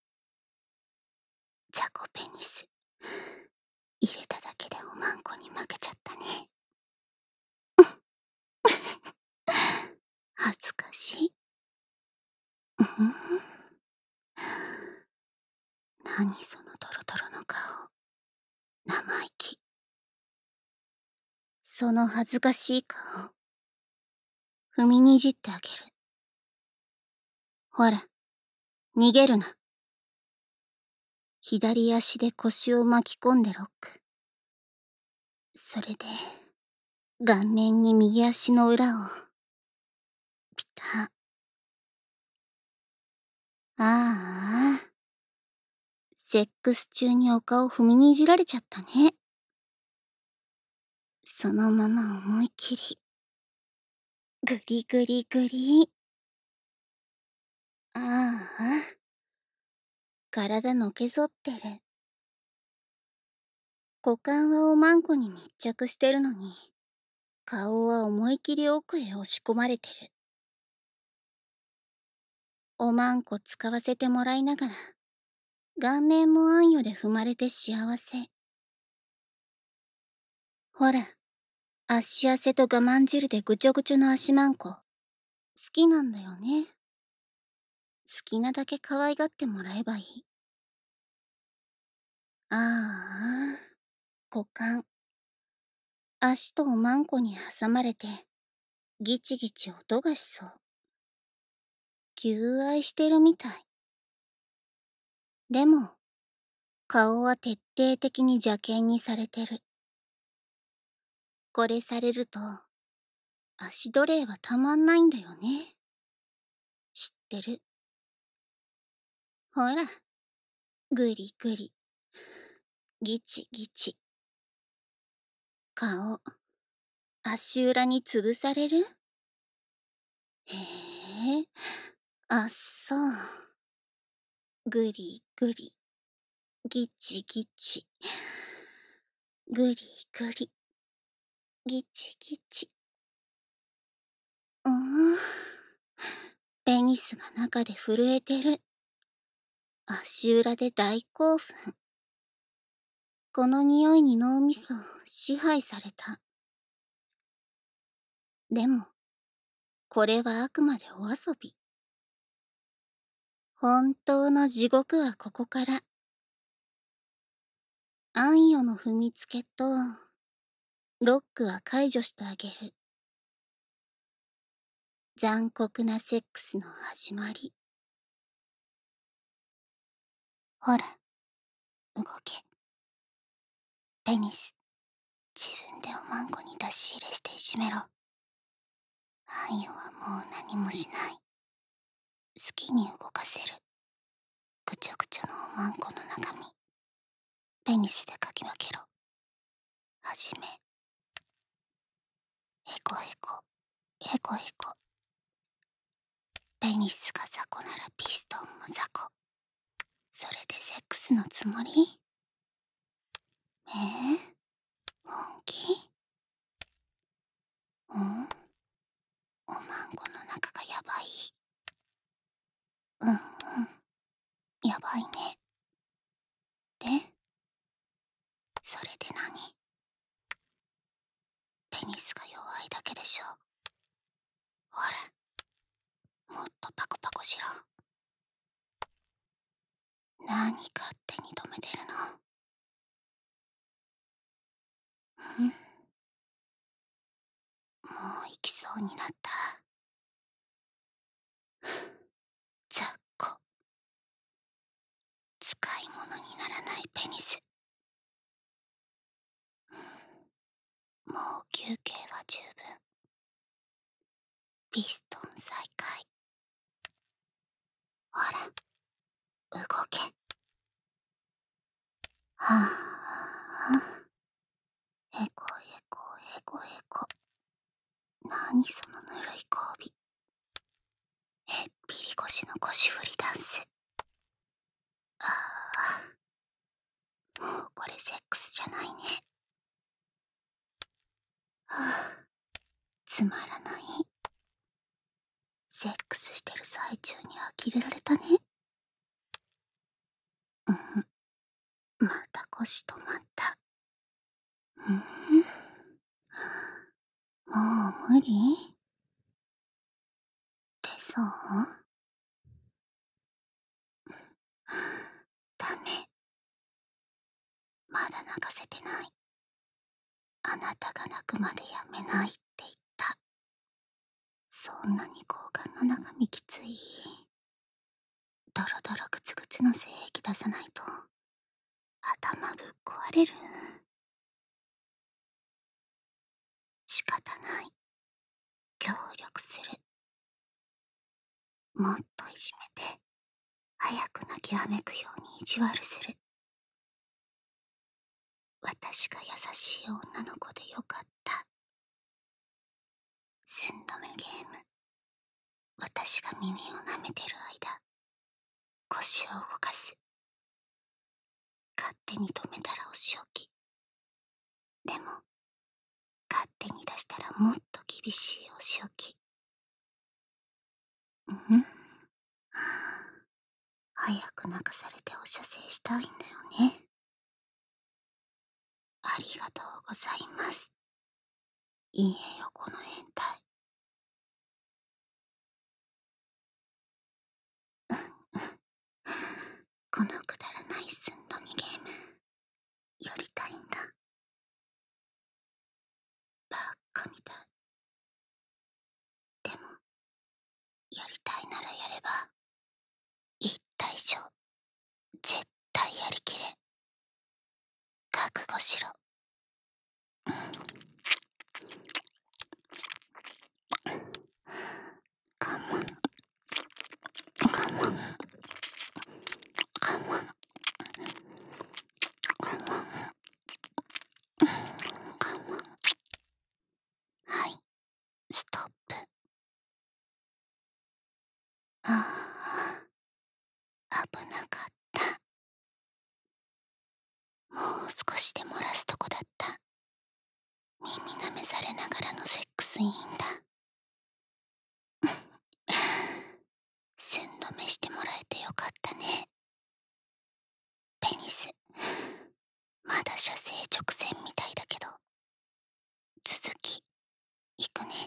雑魚ペニス。入れただけでおまんこに負けちゃったね。恥ずかしい。うん。何そのトロトロの顔。生意気。その恥ずかしい顔、踏みにじってあげる。ほら、逃げるな。左足で腰を巻き込んでロック。それで、顔面に右足の裏を、ピタッ。ああ、セックス中にお顔踏みにじられちゃったね。そのまま思い切り、ぐりぐりぐり。ああ、体のけぞってる。股間はおまんこに密着してるのに、顔は思い切り奥へ押し込まれてる。おまんこ使わせてもらいながら、顔面も暗夜で踏まれて幸せ。ほら、足汗と我慢汁でぐちょぐちょの足まんこ。好きなんだよね。好きなだけ可愛がってもらえばいい。ああ、股間。足とおまんこに挟まれて、ギチギチ音がしそう。求愛してるみたい。でも、顔は徹底的に邪険にされてる。これされると、足奴隷はたまんないんだよね。知ってる。ほら、ぐりぐり、ギチギチ。顔、足裏に潰される？へえ、あっそう。ぐりぐり、ギチギチ。ぐりぐり、ギチギチ。ペニスが中で震えてる。足裏で大興奮。この匂いに脳みそ支配された。でも、これはあくまでお遊び。本当の地獄はここから。暗夜の踏みつけと、ロックは解除してあげる。残酷なセックスの始まり。ほら、動け。ペニス、自分でおまんこに出し入れしていじめろ。暗夜はもう何もしない。好きに動かせる。 ぐちょぐちょのおまんこの中身、ペニスでかき分けろ。はじめ。へこへこ、へこへこ。ペニスが雑魚ならピストンも雑魚。それでセックスのつもり？本気？おまんこの中がやばい。やばいね。で、それで何？ペニスが弱いだけでしょ。ほら、もっとパコパコしろ。何勝手に止めてるの？もう行きそうになった。雑魚。使い物にならないペニス。もう休憩は十分。ピストン再開。ほら、動け。はあ、へこへこへこへこ。何そのぬるい交尾。へっぴり腰の腰振りダンス。ああ、もうこれセックスじゃないね。はあ、つまらない。セックスしてる最中に呆れられたね。また腰止まった。もう無理？出そう？ダメ。まだ泣かせてない。あなたが泣くまでやめないって言った。そんなに睾丸の中身きつい？ドロドログツグツの精液出さないと頭ぶっ壊れる。仕方ない。協力する。もっといじめて早く泣きわめくように意地悪する。私が優しい女の子でよかった。寸止めゲーム。私が耳を舐めてる間、腰を動かす。勝手に止めたらお仕置き。でも、勝手に出したらもっと厳しいお仕置き。早く泣かされてお射精したいんだよね。ありがとうございます。いいえよ、この変態。このくだらない寸止めゲーム、やりたいんだ。ばっかみたい。でも、やりたいならやれば、一対勝。絶対やりきれ。覚悟しろ。カモン、カモン、カモン、カモン、カモン。はい、ストップ。ああ、危なかった。もう少しで漏らすとこだった。耳舐めされながらのセックスいいんだ。寸止めしてもらえてよかったね。ペニス、まだ射精直前みたいだけど、続き、いくね。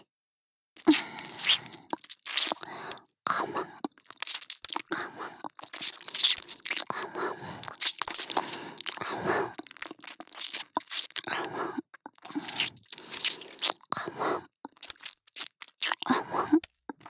カモン、カモン、カモン、カモン、カモン、カモン、カモン。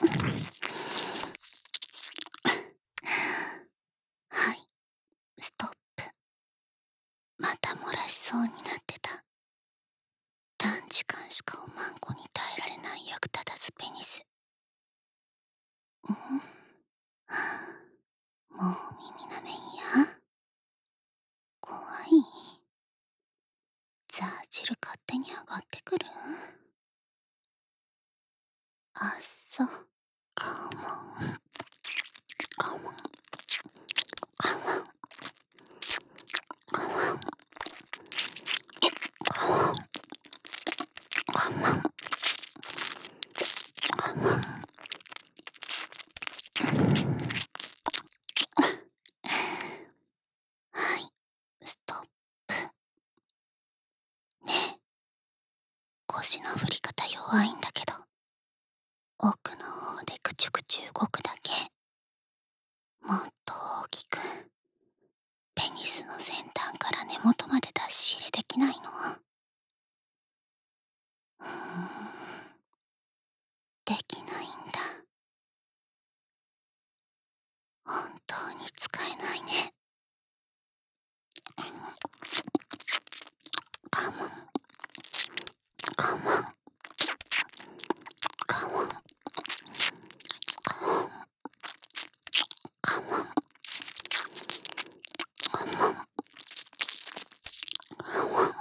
はい、ストップ。また漏らしそうになってた。短時間しかおまんこに耐えられない役立たずペニス。もう耳なめ嫌？怖い？ザー汁勝手に上がってくる？あっそ、カモン、カモン、カモン、カモン、カモン、カモン、カモン。はい、ストップ。ねえ、腰の振り方弱いんだけど、奥の方でくちゅくちゅ動くだけ。もっと大きく、ペニスの先端から根元まで出し入れできないの？できないんだ。本当に使えないね。カモン、カモン、カモン、カモン、カモン、カモン、カモン。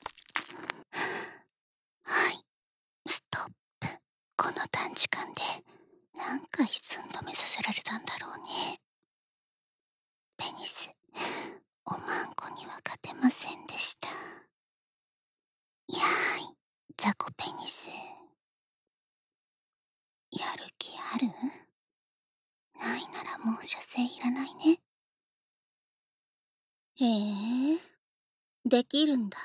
はい、ストップ。この短時間で何回寸止めさせられたんだろうね。ペニス、おまんこには勝てませんでした。やーい、ザコペニス。やる気ある？ないならもう射精いらないね。へえ、できるんだ。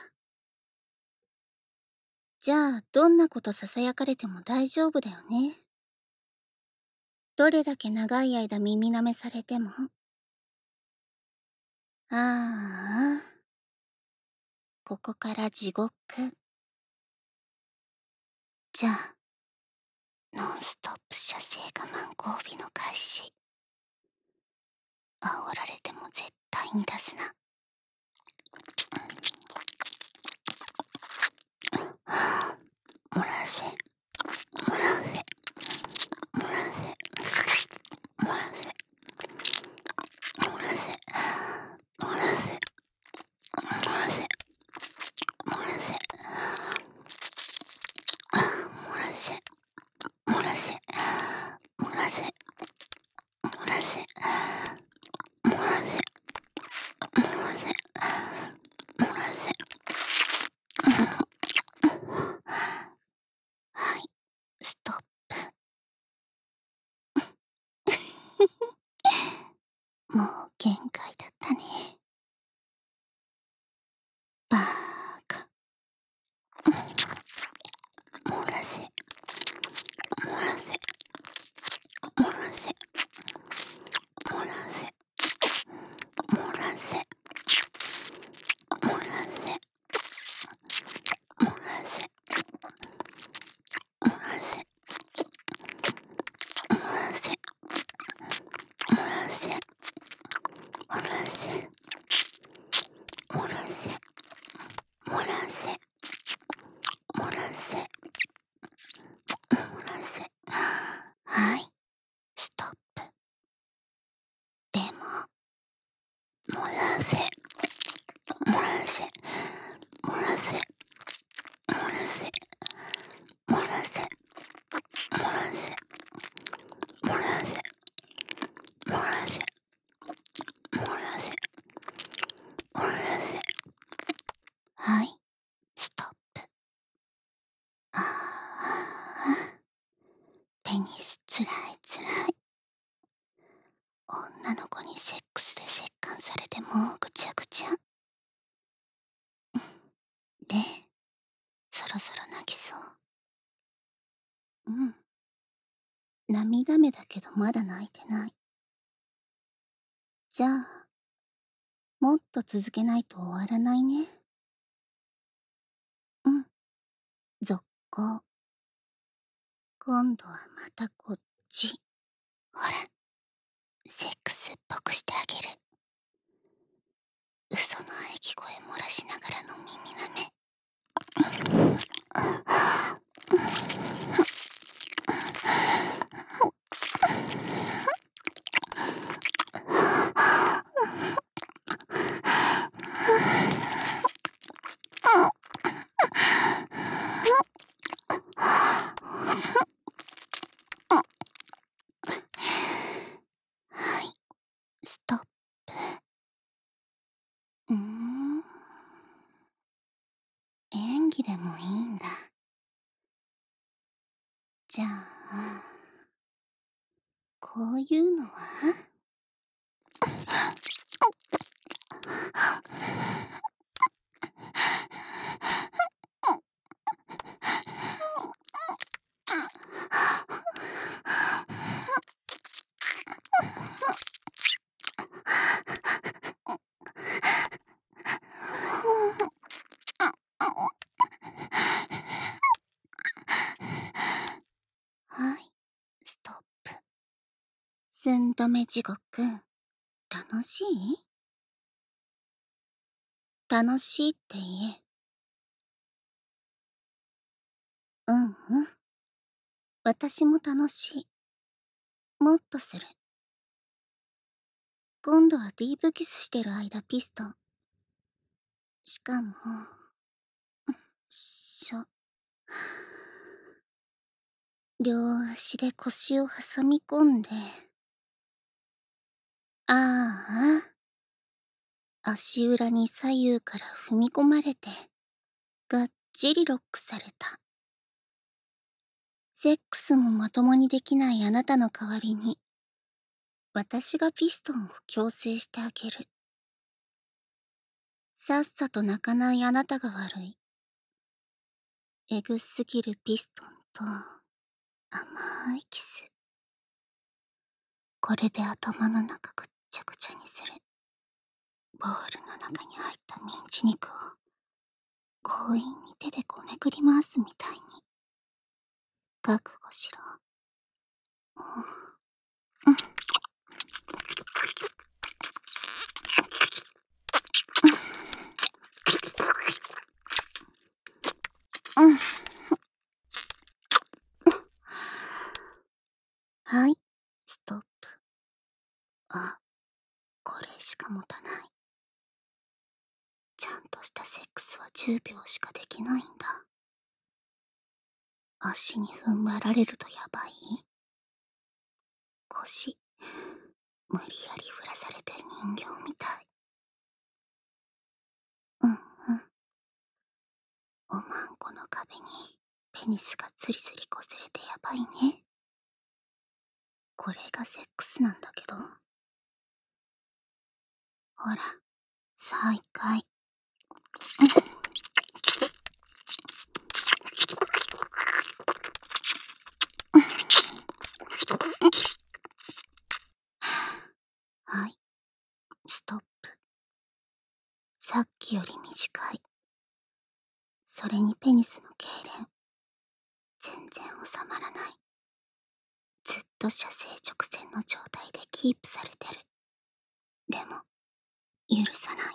じゃあ、どんなことささやかれても大丈夫だよね。どれだけ長い間耳舐めされても。ああ、ここから地獄。じゃあ、ノンストップ射精我慢交尾の開始。煽られても絶対に出すな。漏らせ、漏らせ、漏らせ、漏らせ、漏らせ、漏らせ、漏らせ、漏らせ、漏らせ、漏らせ、漏らせ、漏らせ、漏らせ、漏らせ、漏らせ。はい、ストップ。もう限界だったね。バーカ。漏らせ、漏らせ、漏らせ、漏らせ、漏らせ、漏らせ、漏らせ、漏らせ、漏らせ、漏らせ、漏らせ、漏らせ、漏らせ、漏らせ、漏らせ。はい、ストップ。でも、漏らせ、漏らせ、漏らせ、漏らせ、漏らせ、漏らせ、漏らせ、漏らせ、漏らせ、漏らせ。はい、ストップ。ああ、ペニスつらいつらい。女の子にセックスで折檻されてもうぐちゃぐちゃ。で、そろそろ泣きそう。うん。涙目だけどまだ泣いてない。じゃあ、もっと続けないと終わらないね。うん。続行。今度はまたこっち。ほら、セックスっぽくしてあげる。嘘の喘ぎ声漏らしながらの耳なめ。 こういうのははい、ストップ。寸止め地獄、楽しい？楽しいって言え。うんうん。私も楽しい。もっとする。今度はディープキスしてる間ピストン。しかも、両足で腰を挟み込んで、ああ、足裏に左右から踏み込まれて、がっちりロックされた。セックスもまともにできないあなたの代わりに、私がピストンを強制してあげる。さっさと泣かないあなたが悪い。えぐすぎるピストンと甘いキス。これで頭の中ぐっちゃぐちゃにする。ボールの中に入ったミンチ肉を強引に手でこねくり回すみたいに。覚悟しろ。はい、ストップ。あ、これしか持たない。ちゃんとしたセックスは10秒しかできないんだ。足に踏ん張られるとやばい？腰、無理やり振らされて人形みたい。うんうん。おまんこの壁にペニスがズリズリ擦れてやばいね。これがセックスなんだけど。ほら、再開。はい、ストップ。さっきより短い。それにペニスの痙攣。全然収まらない。ずっと射精直線の状態でキープされてる。でも、許さない。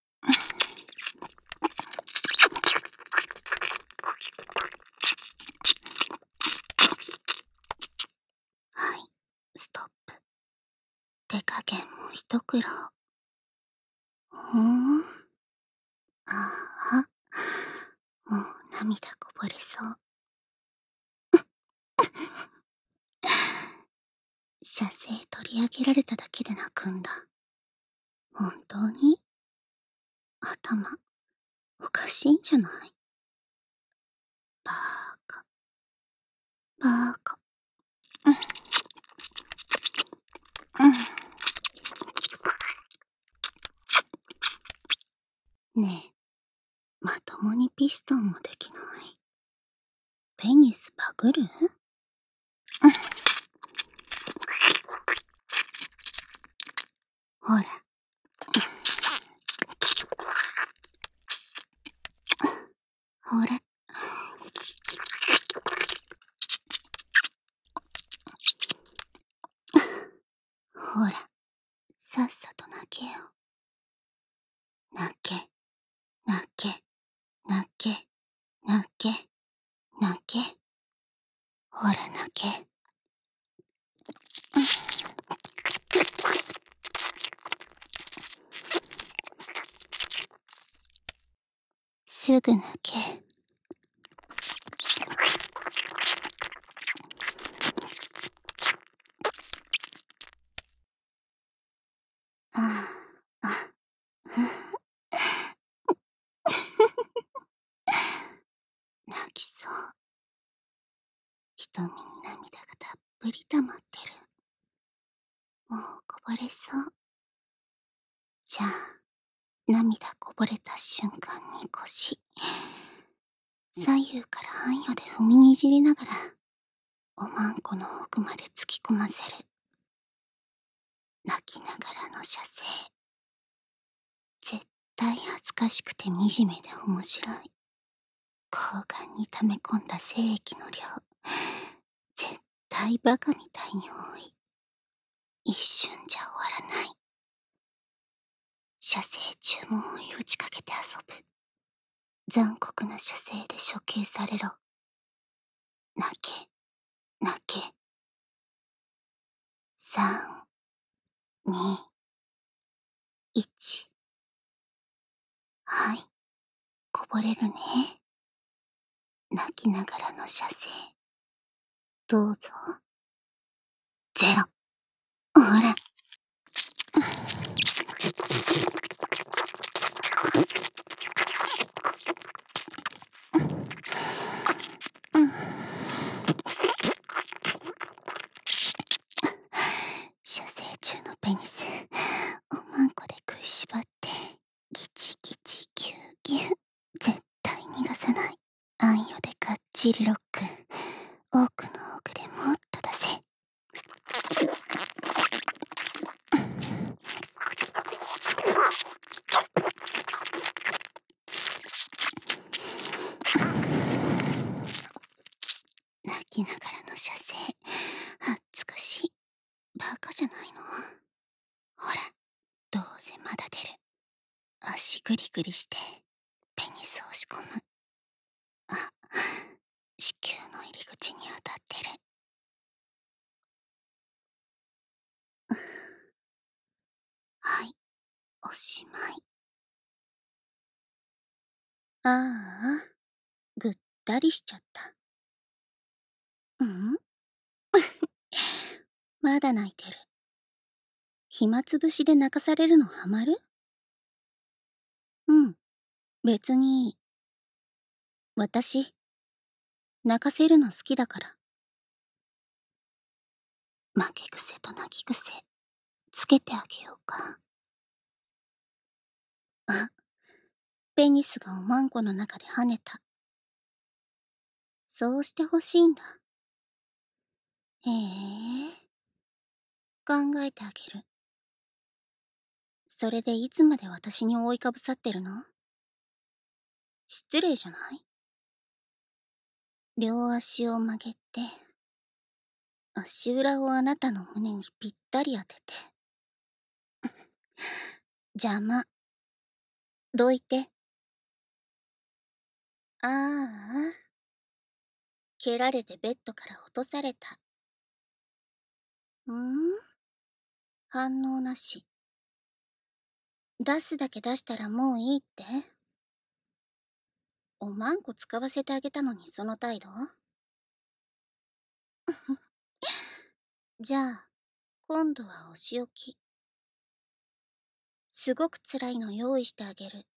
はい、ストップ。手加減も一苦労。ああ、もう涙こぼれそう。射精取り上げられただけで泣くんだ。本当に？頭、おかしいんじゃない？バーカ、バーカ。ねえ、まともにピストンもできない。ペニスバグる？ほら。ほら。ほら、さっさと泣けよ。泣け、泣け、泣け、泣け、泣け。ほら泣け。すぐ泣け。ああ、あ、泣きそう。瞳に涙がたっぷり溜まってる。 もうこぼれそう。じゃあ、涙こぼれた瞬間に腰、左右から半夜で踏みにじりながら、おまんこの奥まで突き込ませる。泣きながらの射精。絶対恥ずかしくて惨めで面白い。睾丸に溜め込んだ精液の量、絶対バカみたいに多い。一瞬じゃ終わらない。射精中も追い打ちかけて遊ぶ。残酷な射精で処刑されろ。泣け、泣け。3、2、1。はい、こぼれるね。泣きながらの射精。どうぞ。0。ほら。射精中のペニス、おまんこで食いしばって、ギチギチギューギュー。絶対逃がさない。あんよでがっちりロック。奥の奥でもっと出せ。泣きながらの射精。恥ずかしい。バカじゃないの。ほら、どうせまだ出る。足グリグリして、ペニス押し込む。あ、子宮の入り口に当たってる。はい、おしまい。ああ、ぐったりしちゃった。まだ泣いてる。暇つぶしで泣かされるのハマる？うん、別にいい。私、泣かせるの好きだから。負け癖と泣き癖、つけてあげようか。あ、ペニスがおまんこの中で跳ねた。そうしてほしいんだ。へえ、考えてあげる。それでいつまで私に覆いかぶさってるの？失礼じゃない？両足を曲げて、足裏をあなたの胸にぴったり当てて。邪魔。どいて。ああ、蹴られてベッドから落とされた。反応なし。出すだけ出したらもういいって？おまんこ使わせてあげたのにその態度？じゃあ、今度はお仕置き。すごく辛いの用意してあげる。